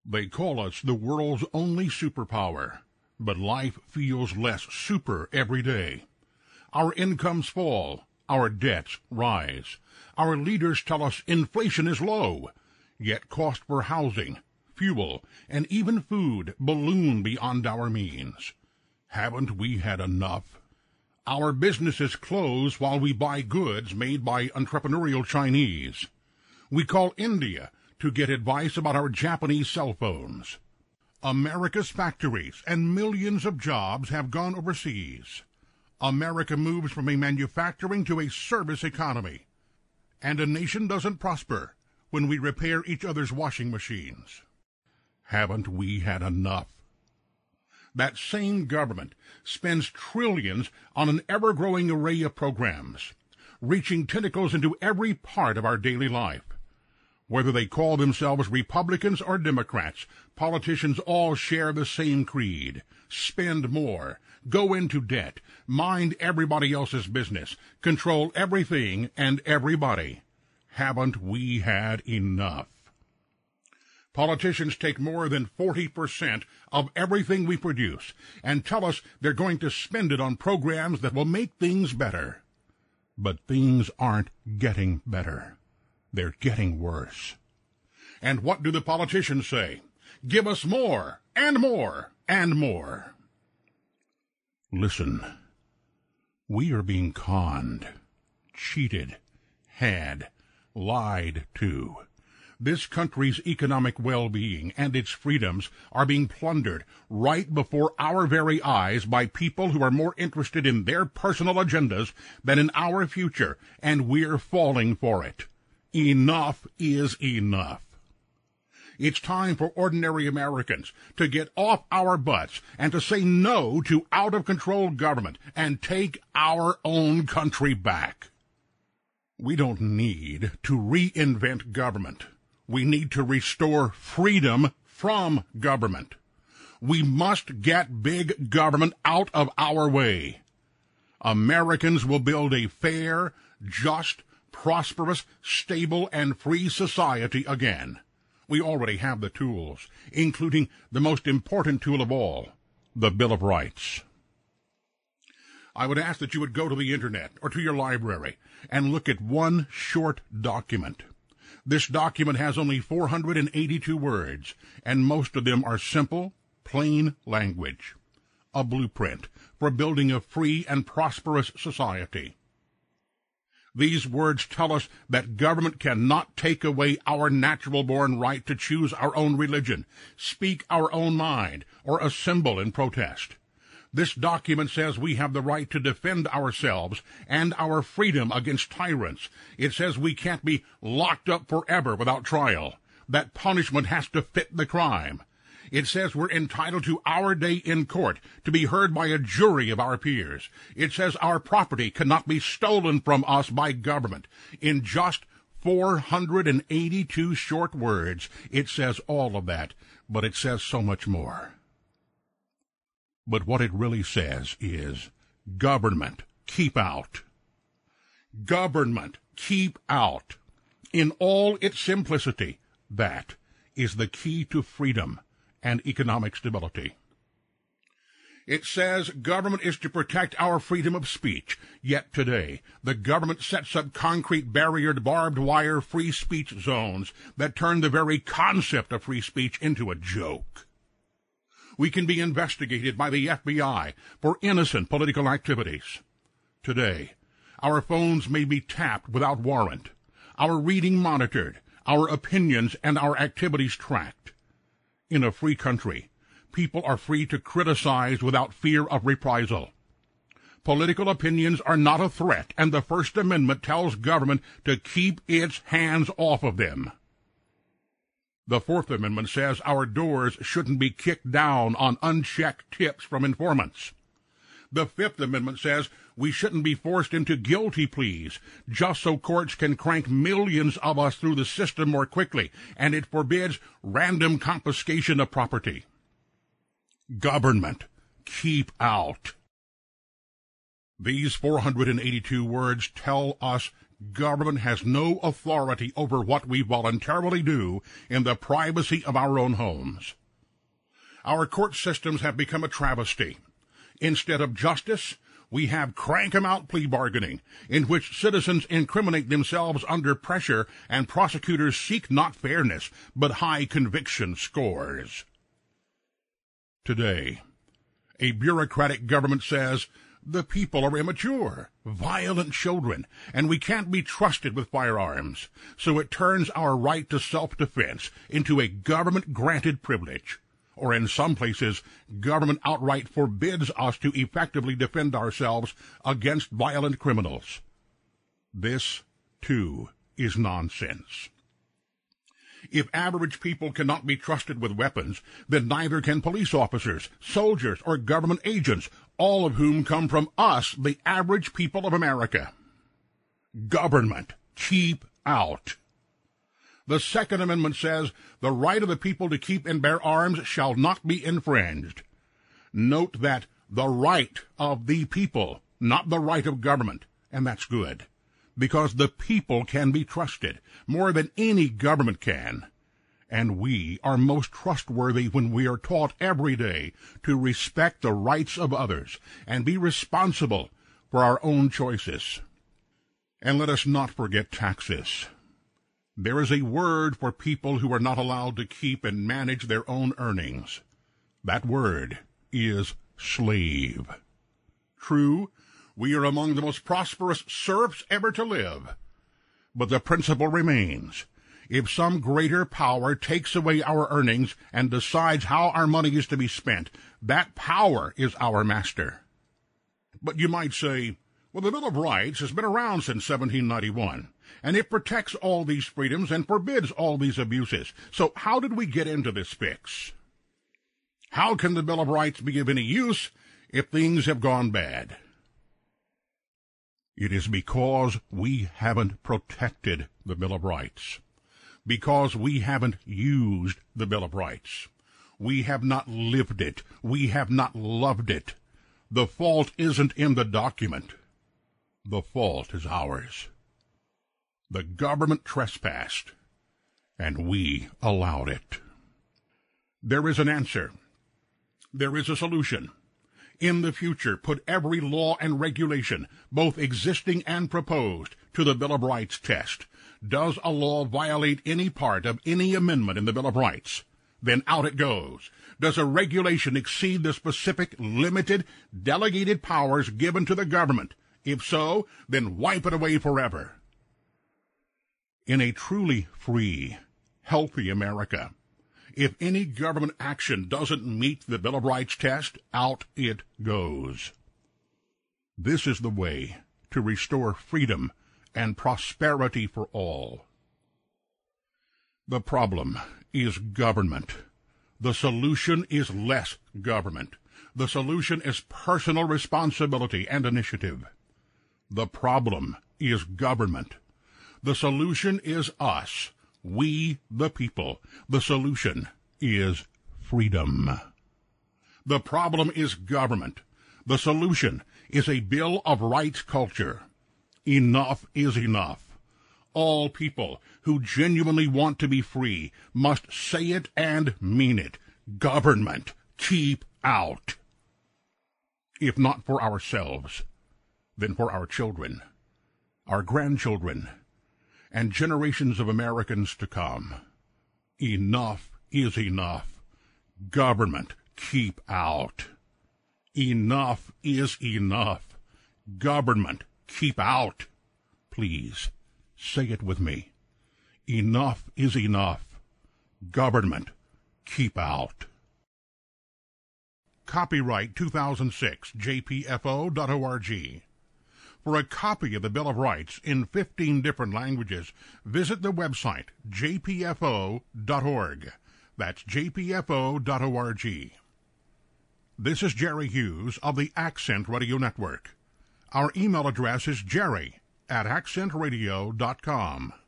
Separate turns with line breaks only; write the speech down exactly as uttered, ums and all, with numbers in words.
They call us the world's only superpower, but life feels less super every day. Our incomes fall, our debts rise. Our leaders tell us inflation is low, yet cost for housing, fuel, and even food balloon beyond our means. Haven't we had enough? Our businesses close while we buy goods made by entrepreneurial Chinese. We call India to get advice about our Japanese cell phones. America's factories and millions of jobs have gone overseas. America moves from a manufacturing to a service economy. And a nation doesn't prosper when we repair each other's washing machines. Haven't we had enough? That same government spends trillions on an ever-growing array of programs, reaching tentacles into every part of our daily life. Whether they call themselves Republicans or Democrats, politicians all share the same creed. Spend more, go into debt, mind everybody else's business, control everything and everybody. Haven't we had enough? Politicians take more than forty percent of everything we produce and tell us they're going to spend it on programs that will make things better. But things aren't getting better. They're getting worse. And what do the politicians say? Give us more, and more, and more. Listen, we are being conned, cheated, had, lied to. This country's economic well-being and its freedoms are being plundered right before our very eyes by people who are more interested in their personal agendas than in our future, and we're falling for it. Enough is enough. It's time for ordinary Americans to get off our butts and to say no to out-of-control government and take our own country back. We don't need to reinvent government. We need to restore freedom from government. We must get big government out of our way. Americans will build a fair, just, prosperous, stable, and free society again. We already have the tools, including the most important tool of all, the Bill of Rights. I would ask that you would go to the Internet or to your library and look at one short document. This document has only four hundred eighty-two words, and most of them are simple, plain language. A blueprint for building a free and prosperous society. These words tell us that government cannot take away our natural-born right to choose our own religion, speak our own mind, or assemble in protest. This document says we have the right to defend ourselves and our freedom against tyrants. It says we can't be locked up forever without trial, that punishment has to fit the crime. It says we're entitled to our day in court, to be heard by a jury of our peers. It says our property cannot be stolen from us by government. In just four hundred eighty-two short words, it says all of that, but it says so much more. But what it really says is, government, keep out. Government, keep out. In all its simplicity, that is the key to freedom and economic stability. It says government is to protect our freedom of speech, yet today the government sets up concrete barriered barbed wire free speech zones that turn the very concept of free speech into a joke. We can be investigated by the F B I for innocent political activities. Today, our phones may be tapped without warrant, our reading monitored, our opinions and our activities tracked. In a free country, people are free to criticize without fear of reprisal. Political opinions are not a threat, and the First Amendment tells government to keep its hands off of them. The Fourth Amendment says our doors shouldn't be kicked down on unchecked tips from informants. The Fifth Amendment says we shouldn't be forced into guilty pleas just so courts can crank millions of us through the system more quickly, and it forbids random confiscation of property. Government, keep out. These four hundred eighty-two words tell us Government has no authority over what we voluntarily do in the privacy of our own homes. Our court systems have become a travesty. Instead of justice, we have crank-em-out plea bargaining, in which citizens incriminate themselves under pressure and prosecutors seek not fairness, but high conviction scores. Today, a bureaucratic government says, the people are immature, violent children, and we can't be trusted with firearms, so it turns our right to self-defense into a government-granted privilege. Or in some places, government outright forbids us to effectively defend ourselves against violent criminals. This, too, is nonsense. If average people cannot be trusted with weapons, then neither can police officers, soldiers, or government agents, all of whom come from us, the average people of America. Government, keep out. The Second Amendment says the right of the people to keep and bear arms shall not be infringed. Note that the right of the people, not the right of government, and that's good, because the people can be trusted more than any government can. And we are most trustworthy when we are taught every day to respect the rights of others and be responsible for our own choices. And let us not forget taxes. There is a word for people who are not allowed to keep and manage their own earnings. That word is slave. True, we are among the most prosperous serfs ever to live. But the principle remains. If some greater power takes away our earnings and decides how our money is to be spent, that power is our master. But you might say, well, the Bill of Rights has been around since seventeen ninety-one, and it protects all these freedoms and forbids all these abuses. So how did we get into this fix? How can the Bill of Rights be of any use if things have gone bad? It is because we haven't protected the Bill of Rights. Because we haven't used the Bill of Rights. We have not lived it. We have not loved it. The fault isn't in the document. The fault is ours. The government trespassed, and we allowed it. There is an answer. There is a solution. In the future, put every law and regulation, both existing and proposed, to the Bill of Rights test. Does a law violate any part of any amendment in the Bill of Rights? Then out it goes. Does a regulation exceed the specific, limited, delegated powers given to the government? If so, then wipe it away forever. In a truly free, healthy America, if any government action doesn't meet the Bill of Rights test, out it goes. This is the way to restore freedom and prosperity for all. The problem is government. The solution is less government. The solution is personal responsibility and initiative. The problem is government. The solution is us, we the people. The solution is freedom. The problem is government. The solution is a Bill of Rights culture. Enough is enough. All people who genuinely want to be free must say it and mean it. Government, keep out. If not for ourselves, then for our children, our grandchildren, and generations of Americans to come. Enough is enough. Government, keep out. Enough is enough. Government, keep out. Please, say it with me. Enough is enough. Government, keep out. Copyright two thousand six, J P F O dot org. For a copy of the Bill of Rights in fifteen different languages, visit the website J P F O dot org. That's J P F O dot org. This is Jerry Hughes of the Accent Radio Network. Our email address is jerry at accent radio dot com.